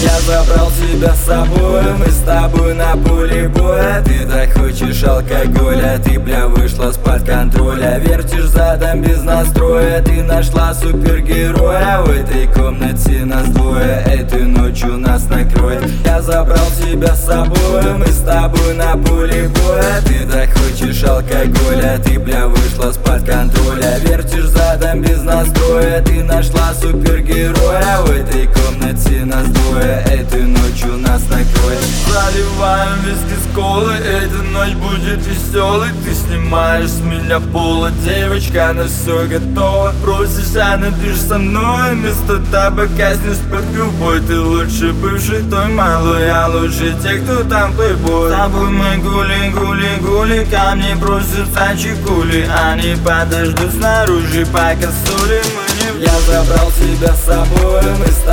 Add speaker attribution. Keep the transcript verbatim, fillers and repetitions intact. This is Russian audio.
Speaker 1: Я забрал тебя с собой, мы с тобой на поле боя. Ты так хочешь алкоголя, ты, бля, вышла с-под контроля. Вертишь задом без настроя, ты нашла супергероя. В этой комнате нас двое, этой ночью нас накроет. Я забрал тебя с собой, мы с тобой на поле боя. Ты так хочешь алкоголя, ты, бля, вышла с-под контроля. Вертишь задом без настроя, ты нашла супергероя. В этой комнате нас двое, этой ночью нас накроет.
Speaker 2: Заливаем виски с колы, эта ночь будет веселой. Ты снимаешь с меня пола, девочка, на все готова. Просишь, а напишешь со мной, вместо табака снешь под губой. Ты лучше бывший той малой, а лучше те, кто там плейбой. С тобой мы гули, гули, гули, ко мне просятся чекули. Они подождут снаружи, пока соли мы не в...
Speaker 1: Я забрал тебя с собой, мы с